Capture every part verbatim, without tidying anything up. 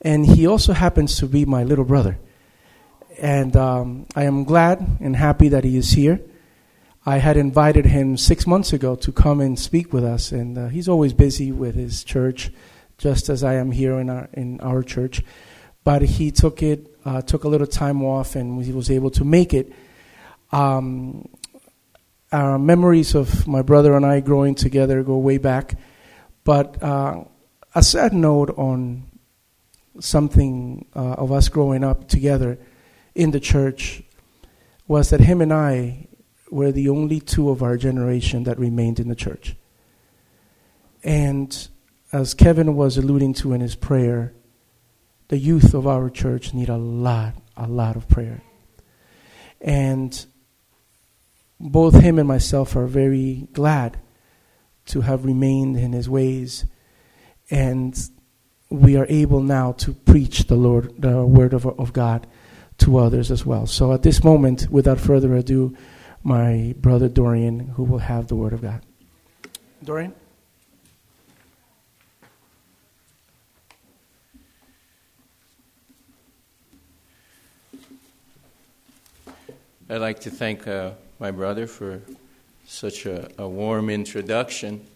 And he also happens to be my little brother. And um, I am glad and happy that he is here. I had invited him six months ago to come and speak with us, and uh, he's always busy with his church, just as I am here in our in our church. But he took it, uh, took a little time off, and he was able to make it. Um, our memories of my brother and I growing together go way back. But uh, a sad note on something uh, of us growing up together in the church was that him and I were the only two of our generation that remained in the church. And as Kevin was alluding to in his prayer, the youth of our church need a lot, a lot of prayer. And both him and myself are very glad to have remained in his ways. And we are able now to preach the Lord, the word of, of God to others as well. So at this moment, without further ado, my brother Dorian, who will have the word of God. Dorian? I'd like to thank uh, my brother for such a, a warm introduction.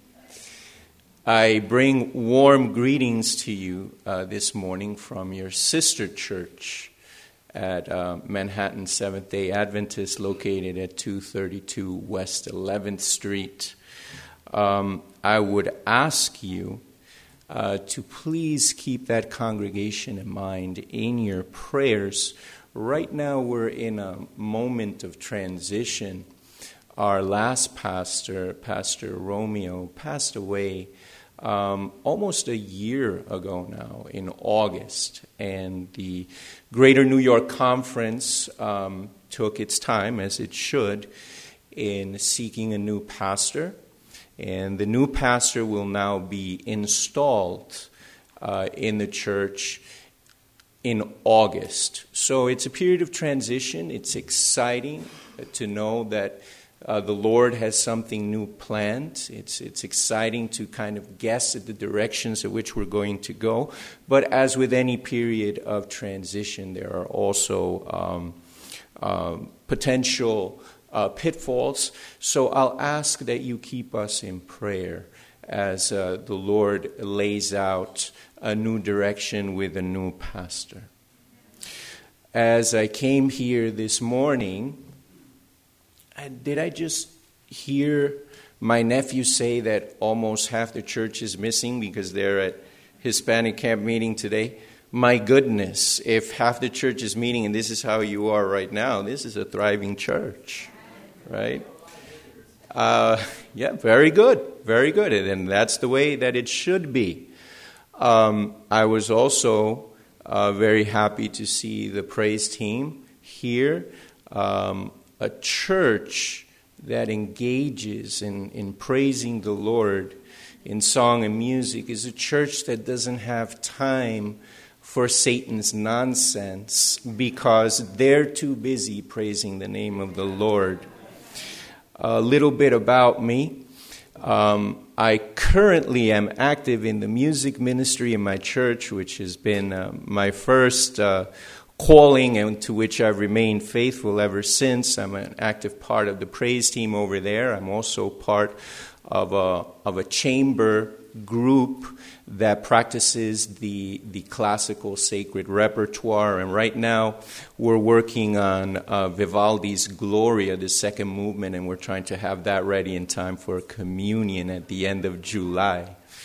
I bring warm greetings to you uh, this morning from your sister church at uh, Manhattan Seventh-day Adventist, located at two thirty-two West eleventh Street. Um, I would ask you uh, to please keep that congregation in mind in your prayers. Right now we're in a moment of transition. Our last pastor, Pastor Romeo, passed away Um, almost a year ago now, in August, and the Greater New York Conference um, took its time, as it should, in seeking a new pastor, and the new pastor will now be installed uh, in the church in August. So it's a period of transition. It's exciting to know that Uh, the Lord has something new planned. It's it's exciting to kind of guess at the directions at which we're going to go. But as with any period of transition, there are also um, uh, potential uh, pitfalls. So I'll ask that you keep us in prayer as uh, the Lord lays out a new direction with a new pastor. As I came here this morning, did I just hear my nephew say that almost half the church is missing because they're at Hispanic camp meeting today? My goodness, if half the church is meeting and this is how you are right now, this is a thriving church, right? Uh, yeah, very good, very good. And that's the way that it should be. Um, I was also uh, very happy to see the praise team here. Um, A church that engages in, in praising the Lord in song and music is a church that doesn't have time for Satan's nonsense because they're too busy praising the name of the Lord. A little bit about me. Um, I currently am active in the music ministry in my church, which has been uh, my first uh calling and to which I've remained faithful ever since. I'm an active part of the praise team over there. I'm also part of a of a chamber group that practices the the classical sacred repertoire. And right now we're working on uh, Vivaldi's Gloria, the second movement, and we're trying to have that ready in time for communion at the end of July.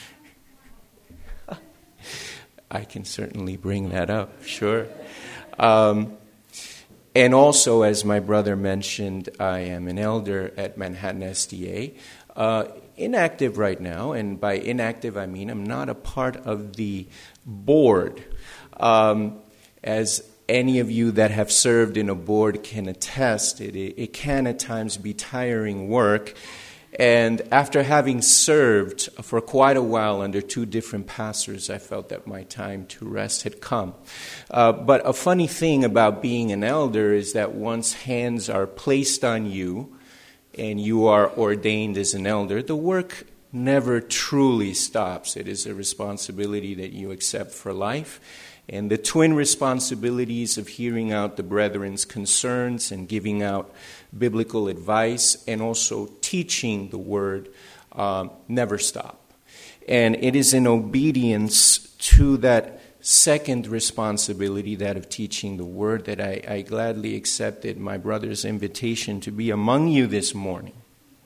I can certainly bring that up, sure. Um, and also, as my brother mentioned, I am an elder at Manhattan S D A. Uh, inactive right now, and by inactive I mean I'm not a part of the board. Um, as any of you that have served in a board can attest, it, it can at times be tiring work. And after having served for quite a while under two different pastors, I felt that my time to rest had come. Uh, but a funny thing about being an elder is that once hands are placed on you and you are ordained as an elder, the work never truly stops. It is a responsibility that you accept for life. And the twin responsibilities of hearing out the brethren's concerns and giving out biblical advice and also teaching the word um, never stop. And it is in obedience to that second responsibility, that of teaching the word, that I, I gladly accepted my brother's invitation to be among you this morning.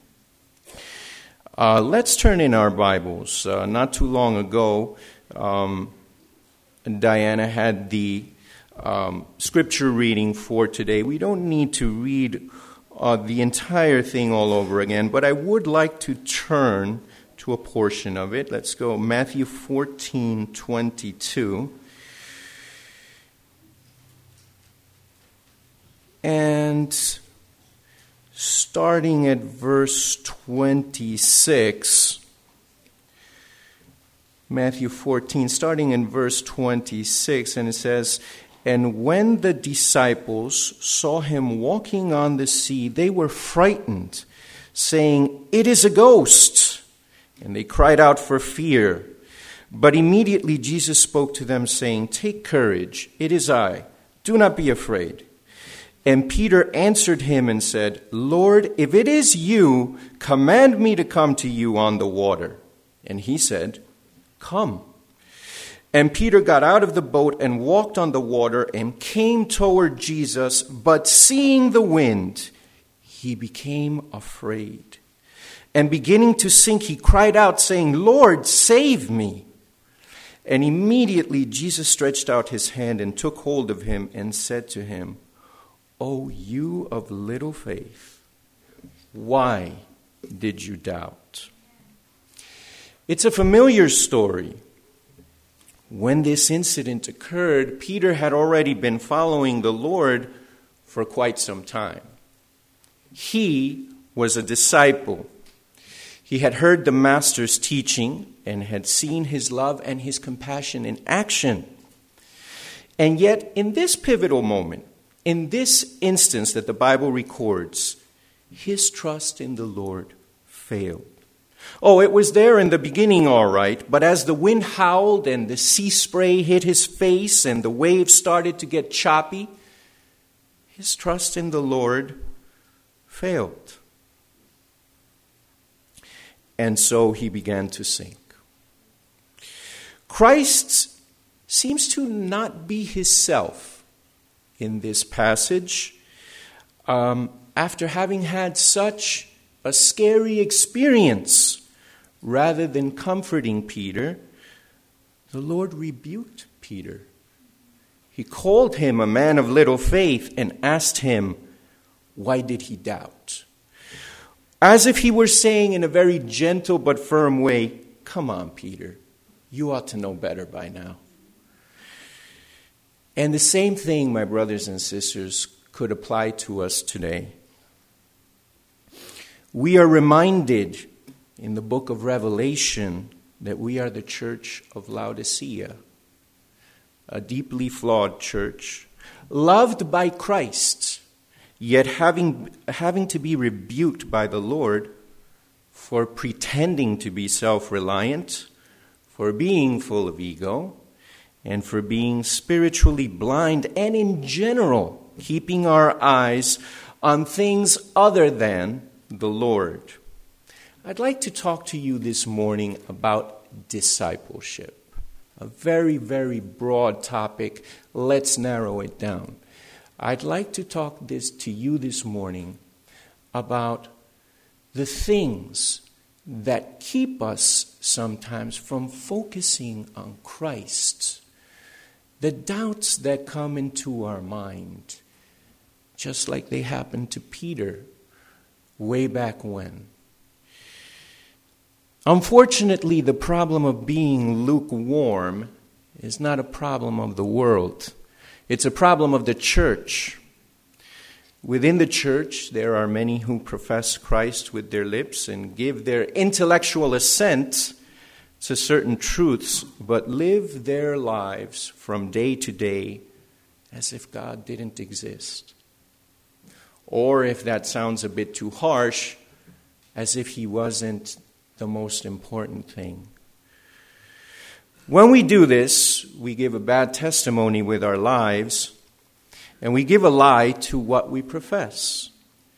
Uh, let's turn in our Bibles. Uh, not too long ago, um, Diana had the um, scripture reading for today. We don't need to read uh, the entire thing all over again, but I would like to turn to a portion of it. Let's go Matthew fourteen twenty-two. And starting at verse twenty-six, Matthew fourteen, starting in verse twenty-six, and it says, "And when the disciples saw him walking on the sea, they were frightened, saying, 'It is a ghost!' And they cried out for fear. But immediately Jesus spoke to them, saying, 'Take courage, it is I. Do not be afraid.' And Peter answered him and said, 'Lord, if it is you, command me to come to you on the water.' And he said, 'Come.' And Peter got out of the boat and walked on the water and came toward Jesus, but seeing the wind, he became afraid. And beginning to sink, he cried out, saying, 'Lord, save me.' And immediately Jesus stretched out his hand and took hold of him and said to him, 'O you of little faith, why did you doubt?'" It's a familiar story. When this incident occurred, Peter had already been following the Lord for quite some time. He was a disciple. He had heard the Master's teaching and had seen his love and his compassion in action. And yet, in this pivotal moment, in this instance that the Bible records, his trust in the Lord failed. Oh, it was there in the beginning, all right, but as the wind howled and the sea spray hit his face and the waves started to get choppy, his trust in the Lord failed. And so he began to sink. Christ seems to not be his self in this passage. Um, after having had such a scary experience, rather than comforting Peter, the Lord rebuked Peter. He called him a man of little faith and asked him, why did he doubt? As if he were saying in a very gentle but firm way, "Come on, Peter, you ought to know better by now." And the same thing, my brothers and sisters, could apply to us today. We are reminded in the book of Revelation that we are the church of Laodicea, a deeply flawed church, loved by Christ, yet having, having to be rebuked by the Lord for pretending to be self-reliant, for being full of ego, and for being spiritually blind, and in general, keeping our eyes on things other than the Lord. I'd like to talk to you this morning about discipleship. A very, very broad topic. Let's narrow it down. I'd like to talk this to you this morning about the things that keep us sometimes from focusing on Christ. The doubts that come into our mind, just like they happened to Peter way back when. Unfortunately, the problem of being lukewarm is not a problem of the world. It's a problem of the church. Within the church, there are many who profess Christ with their lips and give their intellectual assent to certain truths, but live their lives from day to day as if God didn't exist. Or, if that sounds a bit too harsh, as if he wasn't the most important thing. When we do this, we give a bad testimony with our lives, and we give a lie to what we profess.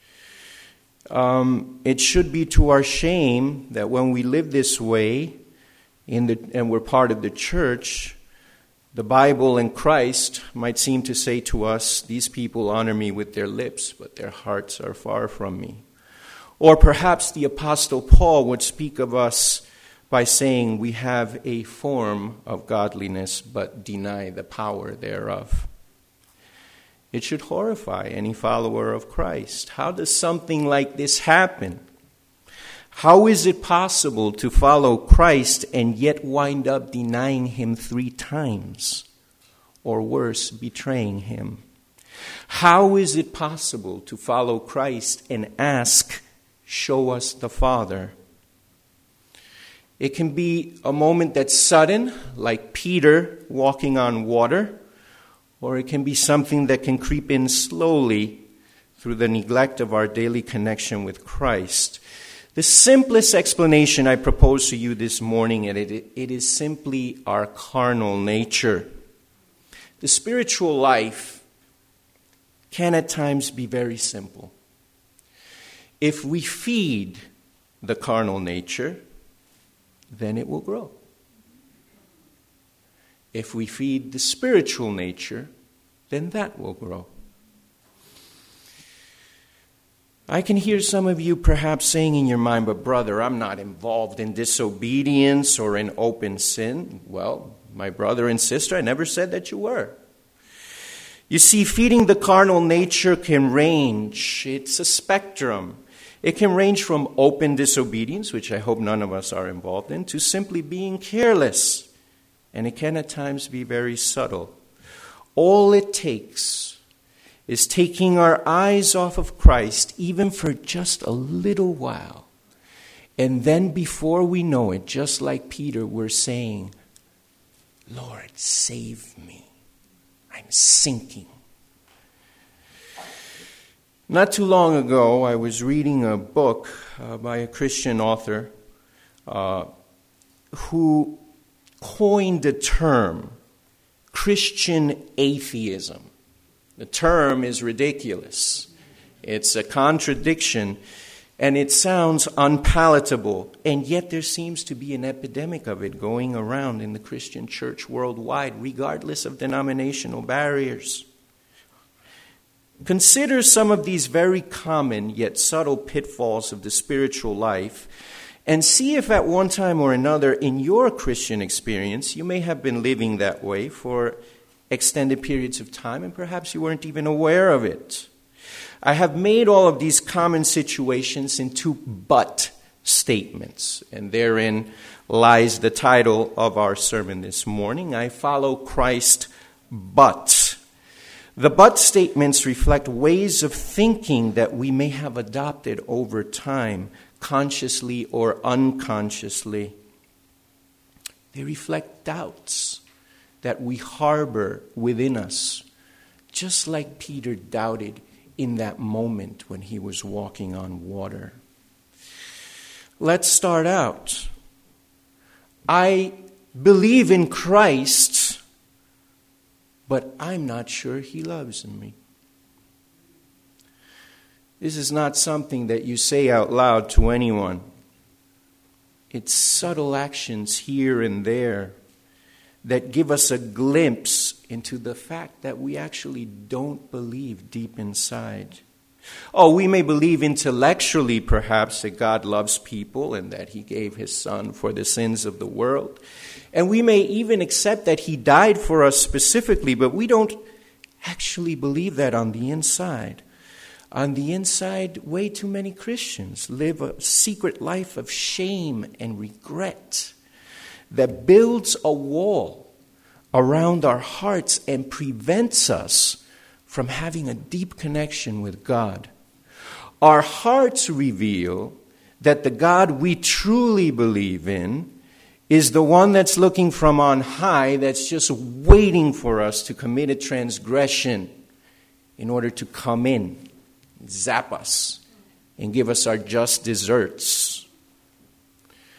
Um, it should be to our shame that when we live this way, in the, and we're part of the church, the Bible and Christ might seem to say to us, these people honor me with their lips, but their hearts are far from me. Or perhaps the Apostle Paul would speak of us by saying we have a form of godliness, but deny the power thereof. It should horrify any follower of Christ. How does something like this happen? How is it possible to follow Christ and yet wind up denying him three times? Or worse, betraying him? How is it possible to follow Christ and ask, show us the Father? It can be a moment that's sudden, like Peter walking on water, or it can be something that can creep in slowly through the neglect of our daily connection with Christ. The simplest explanation I propose to you this morning, and it, it is simply our carnal nature. The spiritual life can at times be very simple. If we feed the carnal nature, then it will grow. If we feed the spiritual nature, then that will grow. I can hear some of you perhaps saying in your mind, but brother, I'm not involved in disobedience or in open sin. Well, my brother and sister, I never said that you were. You see, feeding the carnal nature can range. It's a spectrum. It can range from open disobedience, which I hope none of us are involved in, to simply being careless. And it can at times be very subtle. All it takes is taking our eyes off of Christ, even for just a little while. And then before we know it, just like Peter, we're saying, Lord, save me. I'm sinking. Not too long ago, I was reading a book uh, by a Christian author uh, who coined the term Christian atheism. The term is ridiculous. It's a contradiction, and it sounds unpalatable, and yet there seems to be an epidemic of it going around in the Christian church worldwide, regardless of denominational barriers. Consider some of these very common yet subtle pitfalls of the spiritual life, and see if at one time or another in your Christian experience you may have been living that way for extended periods of time, and perhaps you weren't even aware of it. I have made all of these common situations into but statements, and therein lies the title of our sermon this morning. I follow Christ, but. The but statements reflect ways of thinking that we may have adopted over time, consciously or unconsciously. They reflect doubts that we harbor within us, just like Peter doubted in that moment when he was walking on water. Let's start out. I believe in Christ, but I'm not sure he loves me. This is not something that you say out loud to anyone. It's subtle actions here and there that give us a glimpse into the fact that we actually don't believe deep inside. Oh, we may believe intellectually, perhaps, that God loves people and that he gave his son for the sins of the world. And we may even accept that he died for us specifically, but we don't actually believe that on the inside. On the inside, way too many Christians live a secret life of shame and regret that builds a wall around our hearts and prevents us from having a deep connection with God. Our hearts reveal that the God we truly believe in is the one that's looking from on high, that's just waiting for us to commit a transgression in order to come in, zap us, and give us our just desserts.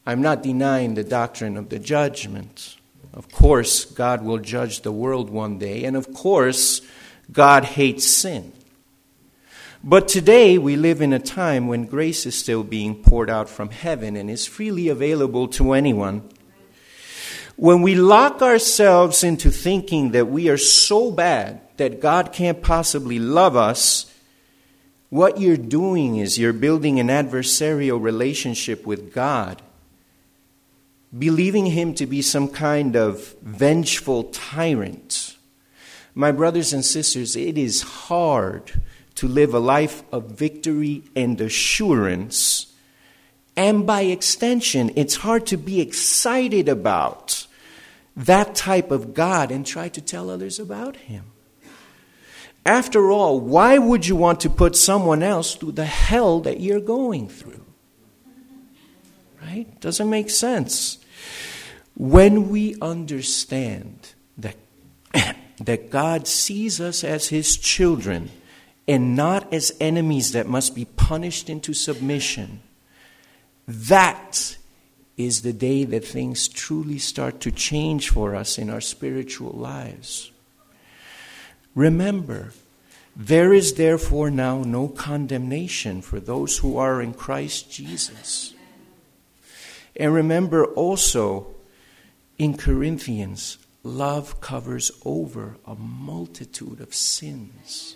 I'm not denying the doctrine of the judgment. Of course, God will judge the world one day, and of course, God hates sin. But today, we live in a time when grace is still being poured out from heaven and is freely available to anyone. When we lock ourselves into thinking that we are so bad that God can't possibly love us, what you're doing is you're building an adversarial relationship with God, believing Him to be some kind of vengeful tyrant. My brothers and sisters, it is hard to live a life of victory and assurance. And by extension, it's hard to be excited about that type of God and try to tell others about Him. After all, why would you want to put someone else through the hell that you're going through? Right? Doesn't make sense. When we understand that, that God sees us as His children and not as enemies that must be punished into submission, that is the day that things truly start to change for us in our spiritual lives. Remember, there is therefore now no condemnation for those who are in Christ Jesus. And remember also, in Corinthians, love covers over a multitude of sins.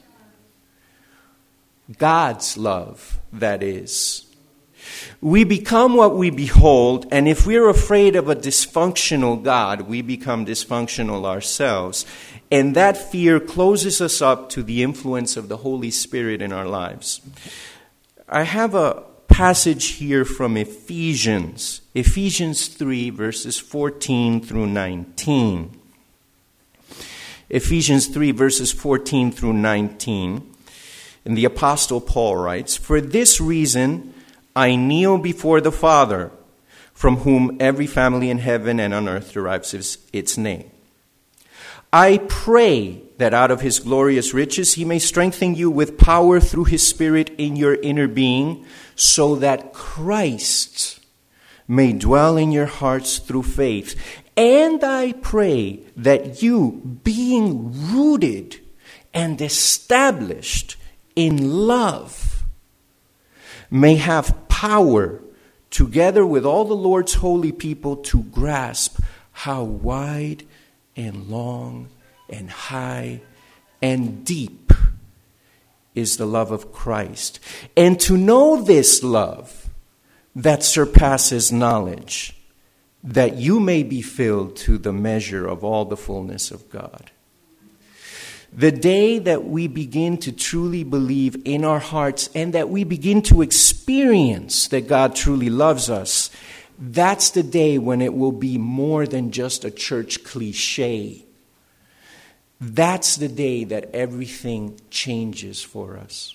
God's love, that is. We become what we behold, and if we're afraid of a dysfunctional God, we become dysfunctional ourselves. And that fear closes us up to the influence of the Holy Spirit in our lives. I have a passage here from Ephesians, Ephesians three, verses fourteen through nineteen. Ephesians three, verses fourteen through nineteen. And the Apostle Paul writes, "For this reason I kneel before the Father, from whom every family in heaven and on earth derives its, its name. I pray that out of His glorious riches He may strengthen you with power through His Spirit in your inner being, so that Christ may dwell in your hearts through faith. And I pray that you, being rooted and established in love, may have power, together with all the Lord's holy people, to grasp how wide and long and high and deep is the love of Christ, and to know this love that surpasses knowledge, that you may be filled to the measure of all the fullness of God." The day that we begin to truly believe in our hearts and that we begin to experience that God truly loves us, that's the day when it will be more than just a church cliche. That's the day that everything changes for us.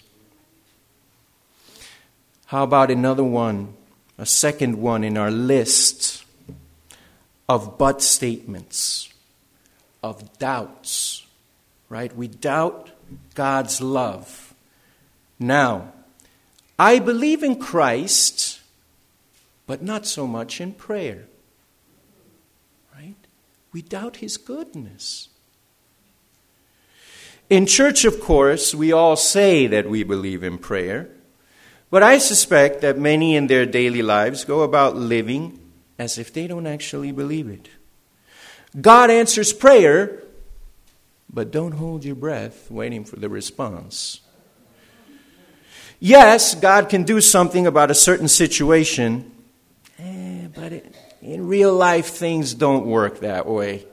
How about another one, a second one in our list of but statements, of doubts, right? We doubt God's love. Now, I believe in Christ, but not so much in prayer, right? We doubt His goodness. In church, of course, we all say that we believe in prayer, but I suspect that many in their daily lives go about living as if they don't actually believe it. God answers prayer, but don't hold your breath waiting for the response. Yes, God can do something about a certain situation, eh, but it, in real life, things don't work that way.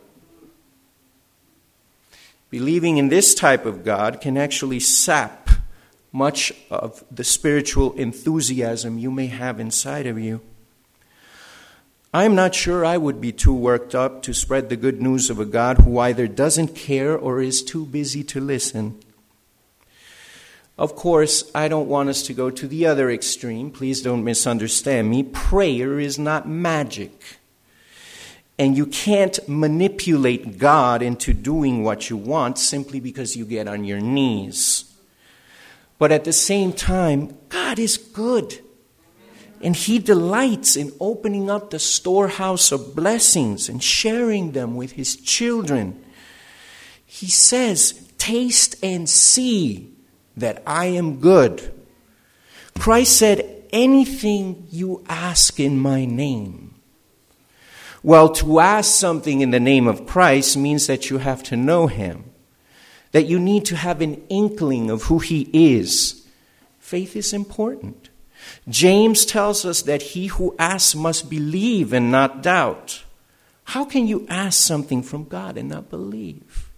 Believing in this type of God can actually sap much of the spiritual enthusiasm you may have inside of you. I'm not sure I would be too worked up to spread the good news of a God who either doesn't care or is too busy to listen. Of course, I don't want us to go to the other extreme. Please don't misunderstand me. Prayer is not magic. And you can't manipulate God into doing what you want simply because you get on your knees. But at the same time, God is good. And He delights in opening up the storehouse of blessings and sharing them with His children. He says, taste and see that I am good. Christ said, anything you ask in my name. Well, to ask something in the name of Christ means that you have to know Him, that you need to have an inkling of who He is. Faith is important. James tells us that he who asks must believe and not doubt. How can you ask something from God and not believe?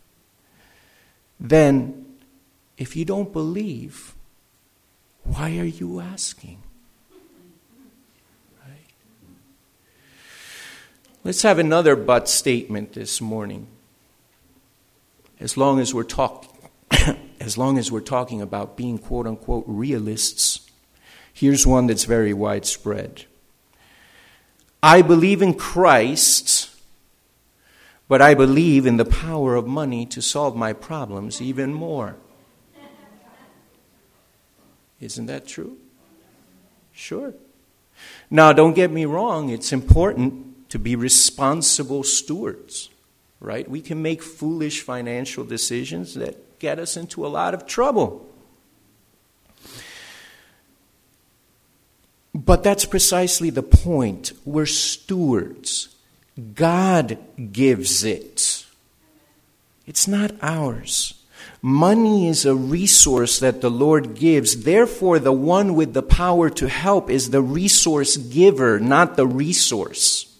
Then, if you don't believe, why are you asking? Right? Let's have another but statement this morning. As long as we're talking, as long as we're talking about being quote unquote realists, here's one that's very widespread. I believe in Christ, but I believe in the power of money to solve my problems even more. Isn't that true? Sure. Now, don't get me wrong. It's important to be responsible stewards, right? We can make foolish financial decisions that get us into a lot of trouble. But that's precisely the point. We're stewards. God gives it. It's not ours. Money is a resource that the Lord gives. Therefore, the one with the power to help is the resource giver, not the resource.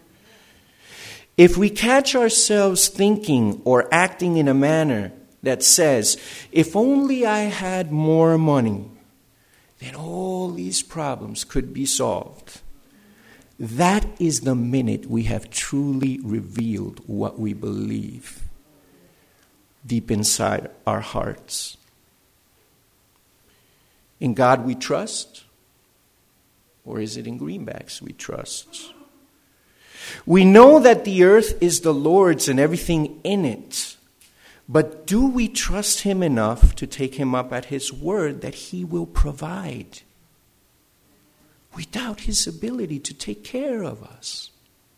If we catch ourselves thinking or acting in a manner that says, if only I had more money, then all these problems could be solved. That is the minute we have truly revealed what we believe deep inside our hearts. In God we trust, or is it in greenbacks we trust? We know that the earth is the Lord's and everything in it. But do we trust Him enough to take Him up at His word that He will provide? We doubt His ability to take care of us.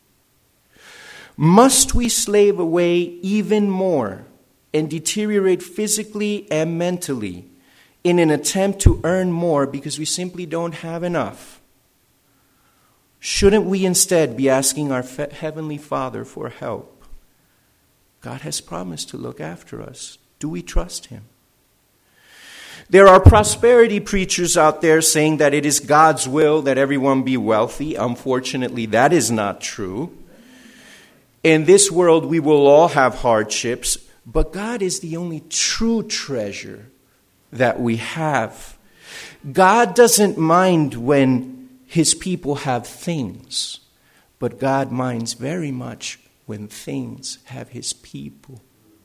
Must we slave away even more and deteriorate physically and mentally in an attempt to earn more because we simply don't have enough? Shouldn't we instead be asking our Heavenly Father for help? God has promised to look after us. Do we trust Him? There are prosperity preachers out there saying that it is God's will that everyone be wealthy. Unfortunately, that is not true. In this world, we will all have hardships, but God is the only true treasure that we have. God doesn't mind when His people have things, but God minds very much when things have His people.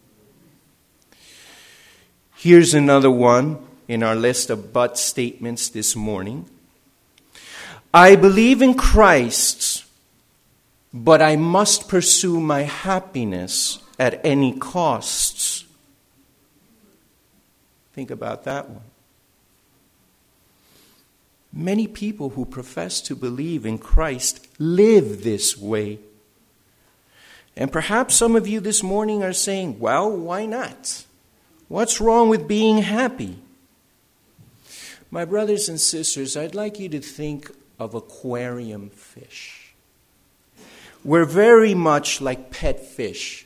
Here's another one in our list of but statements this morning. I believe in Christ, but I must pursue my happiness at any costs. Think about that one. Many people who profess to believe in Christ live this way. And perhaps some of you this morning are saying, well, why not? What's wrong with being happy? My brothers and sisters, I'd like you to think of aquarium fish. We're very much like pet fish.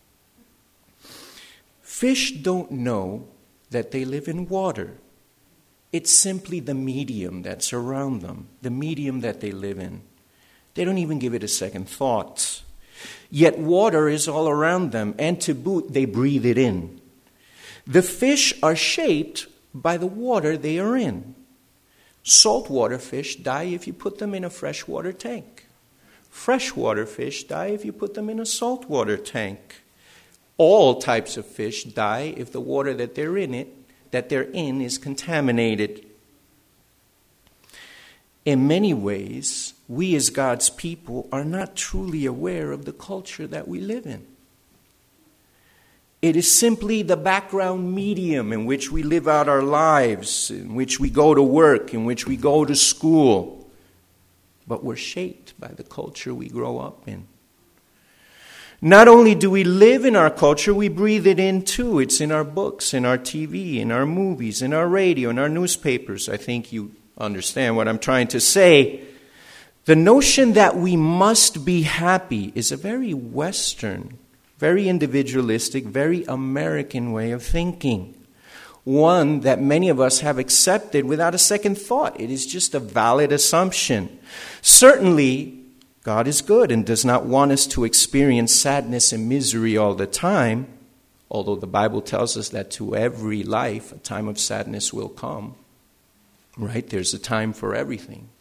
Fish don't know that they live in water. It's simply the medium that's around them, the medium that they live in. They don't even give it a second thought. Yet water is all around them, and to boot, they breathe it in. The fish are shaped by the water they are in. Saltwater fish die if you put them in a freshwater tank. Freshwater fish die if you put them in a saltwater tank. All types of fish die if the water that they're in it, that they're in is contaminated. In many ways, we as God's people are not truly aware of the culture that we live in. It is simply the background medium in which we live out our lives, in which we go to work, in which we go to school. but we're shaped by the culture we grow up in. Not only do we live in our culture, we breathe it in too. It's in our books, in our T V, in our movies, in our radio, in our newspapers. I think you understand what I'm trying to say. The notion that we must be happy is a very Western, very individualistic, very American way of thinking. One that many of us have accepted without a second thought. It is just a valid assumption. Certainly, God is good and does not want us to experience sadness and misery all the time, although the Bible tells us that to every life, a time of sadness will come. Right? There's a time for everything.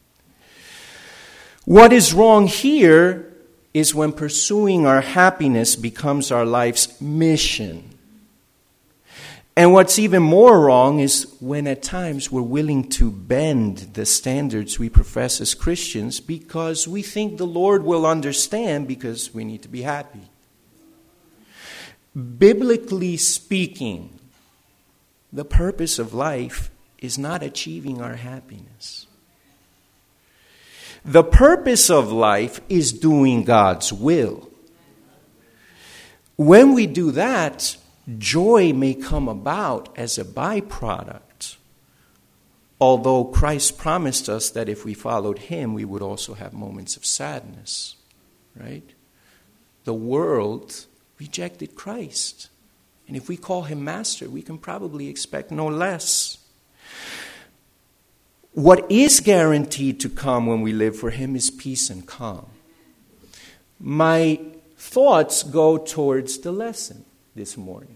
What is wrong here is when pursuing our happiness becomes our life's mission. And what's even more wrong is when at times we're willing to bend the standards we profess as Christians because we think the Lord will understand because we need to be happy. Biblically speaking, the purpose of life is not achieving our happiness. The purpose of life is doing God's will. When we do that, joy may come about as a byproduct, although Christ promised us that if we followed him, we would also have moments of sadness, right? The world rejected Christ, and if we call him master, we can probably expect no less. What is guaranteed to come when we live for him is peace and calm. My thoughts go towards the lesson this morning.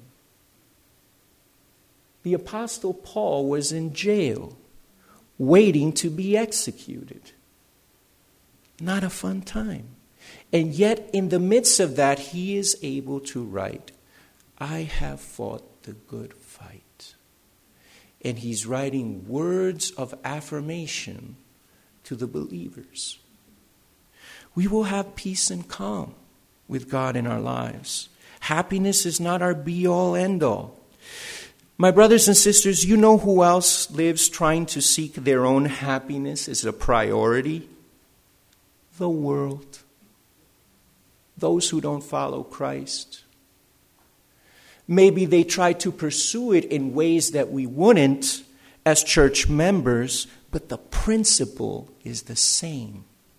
The Apostle Paul was in jail, waiting to be executed. Not a fun time. And yet, in the midst of that, he is able to write, I have fought the good fight. And he's writing words of affirmation to the believers. We will have peace and calm with God in our lives. Happiness is not our be-all, end-all. My brothers and sisters, you know who else lives trying to seek their own happiness as a priority? The world. Those who don't follow Christ. Maybe they try to pursue it in ways that we wouldn't as church members, but the principle is the same.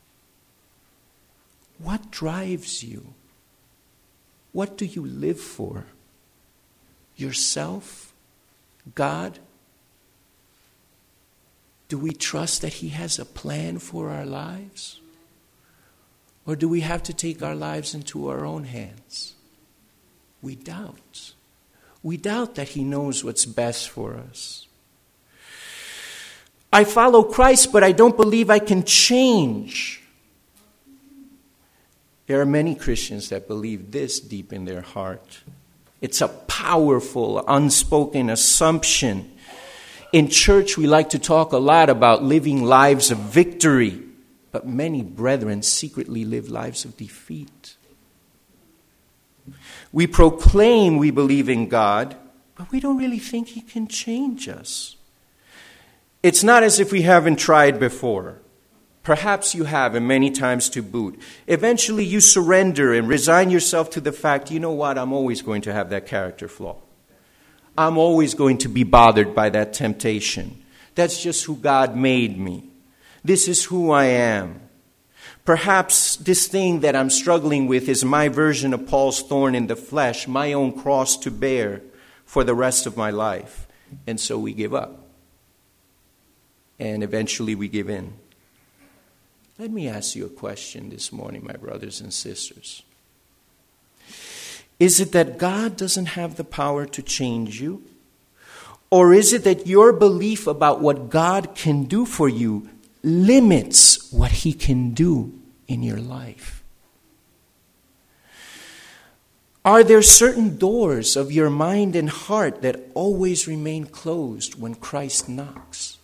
What drives you? What do you live for? Yourself? God? Do we trust that he has a plan for our lives? Or do we have to take our lives into our own hands? We doubt. We doubt that he knows what's best for us. I follow Christ, but I don't believe I can change. There are many Christians that believe this deep in their heart. It's a powerful, unspoken assumption. In church, we like to talk a lot about living lives of victory, but many brethren secretly live lives of defeat. We proclaim we believe in God, but we don't really think he can change us. It's not as if we haven't tried before. Perhaps you have, and many times to boot. Eventually you surrender and resign yourself to the fact, you know what, I'm always going to have that character flaw. I'm always going to be bothered by that temptation. That's just who God made me. This is who I am. Perhaps this thing that I'm struggling with is my version of Paul's thorn in the flesh, my own cross to bear for the rest of my life. And so we give up. And eventually we give in. Let me ask you a question this morning, my brothers and sisters. Is it that God doesn't have the power to change you? Or is it that your belief about what God can do for you limits what he can do in your life? Are there certain doors of your mind and heart that always remain closed when Christ knocks?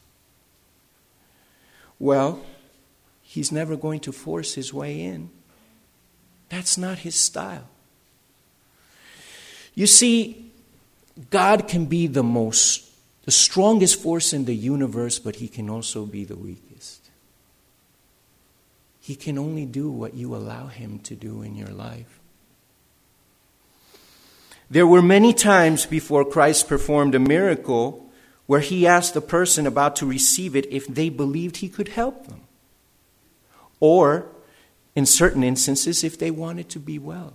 Well, he's never going to force his way in. That's not his style. You see, God can be the most, the strongest force in the universe, but he can also be the weakest. He can only do what you allow him to do in your life. There were many times before Christ performed a miracle where he asked the person about to receive it if they believed he could help them. Or, in certain instances, if they wanted to be well.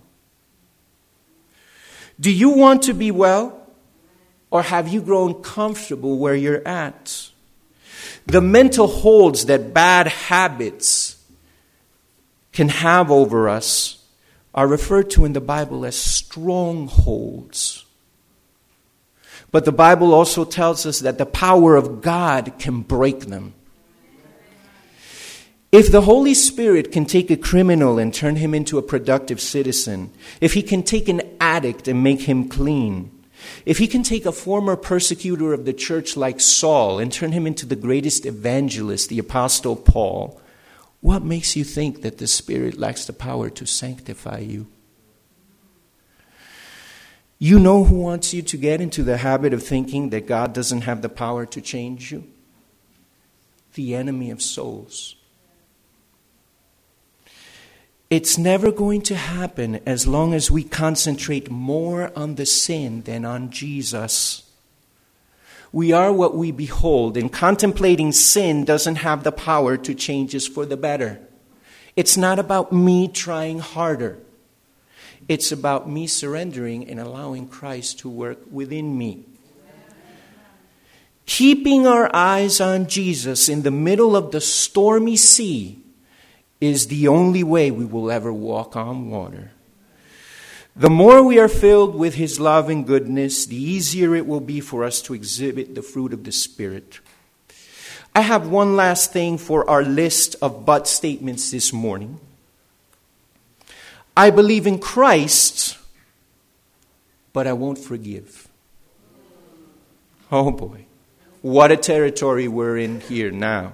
Do you want to be well? Or have you grown comfortable where you're at? The mental holds that bad habits can have over us are referred to in the Bible as strongholds. But the Bible also tells us that the power of God can break them. If the Holy Spirit can take a criminal and turn him into a productive citizen, if he can take an addict and make him clean, if he can take a former persecutor of the church like Saul and turn him into the greatest evangelist, the Apostle Paul, what makes you think that the Spirit lacks the power to sanctify you? You know who wants you to get into the habit of thinking that God doesn't have the power to change you? The enemy of souls. It's never going to happen as long as we concentrate more on the sin than on Jesus. We are what we behold, and contemplating sin doesn't have the power to change us for the better. It's not about me trying harder. It's about me surrendering and allowing Christ to work within me. Keeping our eyes on Jesus in the middle of the stormy sea is the only way we will ever walk on water. The more we are filled with his love and goodness, the easier it will be for us to exhibit the fruit of the Spirit. I have one last thing for our list of but statements this morning. I believe in Christ, but I won't forgive. Oh boy, what a territory we're in here now.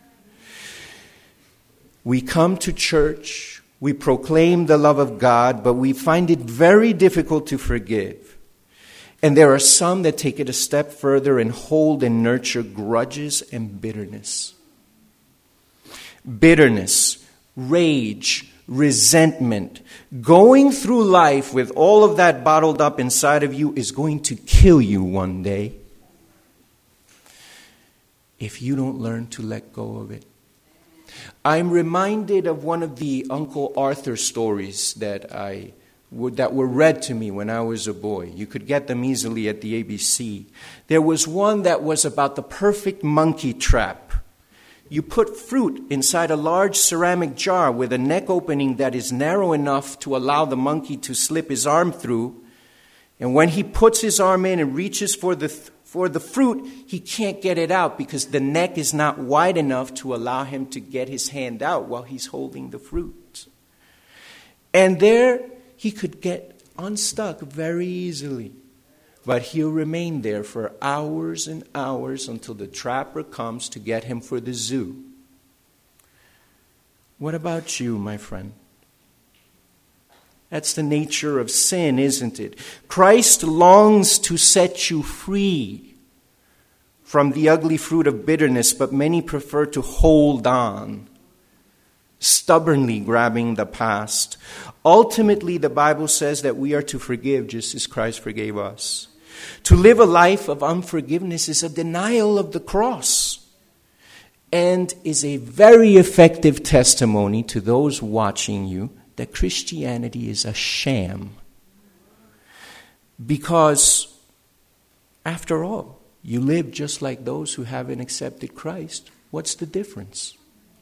We come to church, we proclaim the love of God, but we find it very difficult to forgive. And there are some that take it a step further and hold and nurture grudges and bitterness. Bitterness, rage, resentment. Going through life with all of that bottled up inside of you is going to kill you one day if you don't learn to let go of it. I'm reminded of one of the Uncle Arthur stories that I would, that were read to me when I was a boy. You could get them easily at the A B C. There was one that was about the perfect monkey trap. You put fruit inside a large ceramic jar with a neck opening that is narrow enough to allow the monkey to slip his arm through. And when he puts his arm in and reaches for the th- For the fruit, he can't get it out because the neck is not wide enough to allow him to get his hand out while he's holding the fruit. And there he could get unstuck very easily. But he'll remain there for hours and hours until the trapper comes to get him for the zoo. What about you, my friend? That's the nature of sin, isn't it? Christ longs to set you free from the ugly fruit of bitterness, but many prefer to hold on, stubbornly grabbing the past. Ultimately, the Bible says that we are to forgive just as Christ forgave us. To live a life of unforgiveness is a denial of the cross and is a very effective testimony to those watching you that Christianity is a sham. Because, after all, you live just like those who haven't accepted Christ. What's the difference?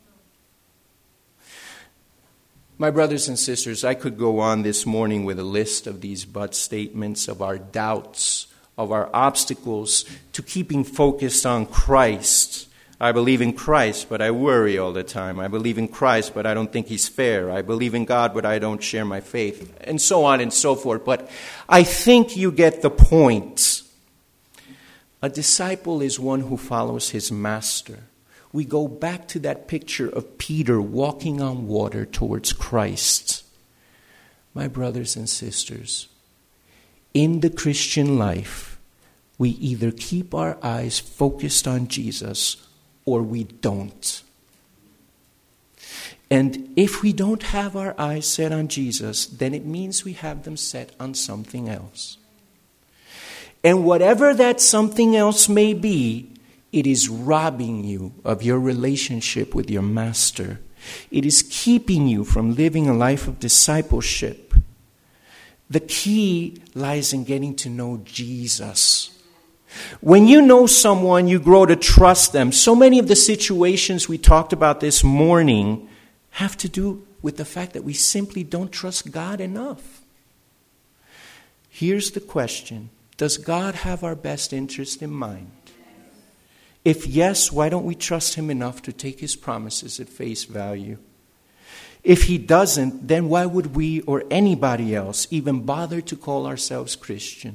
My brothers and sisters, I could go on this morning with a list of these but statements, of our doubts, of our obstacles to keeping focused on Christ. I believe in Christ, but I worry all the time. I believe in Christ, but I don't think he's fair. I believe in God, but I don't share my faith, and so on and so forth. But I think you get the point. A disciple is one who follows his master. We go back to that picture of Peter walking on water towards Christ. My brothers and sisters, in the Christian life, we either keep our eyes focused on Jesus or we don't. And if we don't have our eyes set on Jesus, then it means we have them set on something else. And whatever that something else may be, it is robbing you of your relationship with your master. It is keeping you from living a life of discipleship. The key lies in getting to know Jesus. When you know someone, you grow to trust them. So many of the situations we talked about this morning have to do with the fact that we simply don't trust God enough. Here's the question. Does God have our best interest in mind? If yes, why don't we trust Him enough to take His promises at face value? If He doesn't, then why would we or anybody else even bother to call ourselves Christian?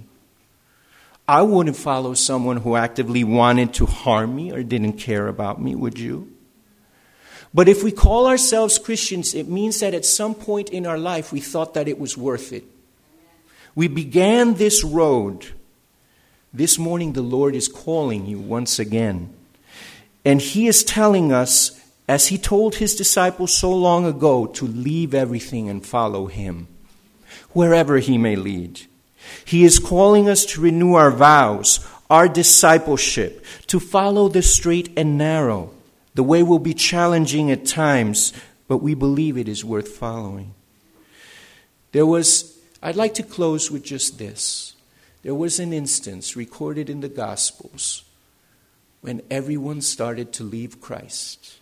I wouldn't follow someone who actively wanted to harm me or didn't care about me, would you? But if we call ourselves Christians, it means that at some point in our life we thought that it was worth it. We began this road. This morning the Lord is calling you once again. And He is telling us, as He told His disciples so long ago, to leave everything and follow Him, wherever He may lead. He is calling us to renew our vows, our discipleship, to follow the straight and narrow. The way will be challenging at times, but we believe it is worth following. There was, I'd like to close with just this. There was an instance recorded in the Gospels when everyone started to leave Christ.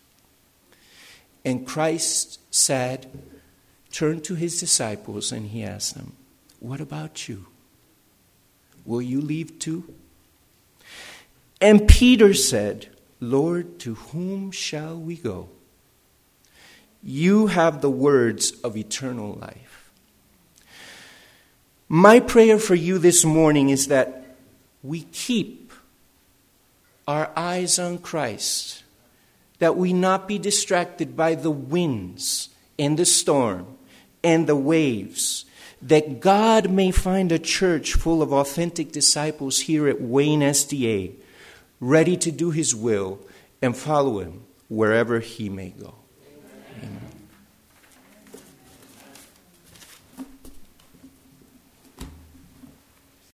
And Christ said, turned to His disciples and He asked them, what about you? Will you leave too? And Peter said, Lord, to whom shall we go? You have the words of eternal life. My prayer for you this morning is that we keep our eyes on Christ, that we not be distracted by the winds and the storm and the waves, that God may find a church full of authentic disciples here at Wayne S D A, ready to do His will and follow Him wherever He may go.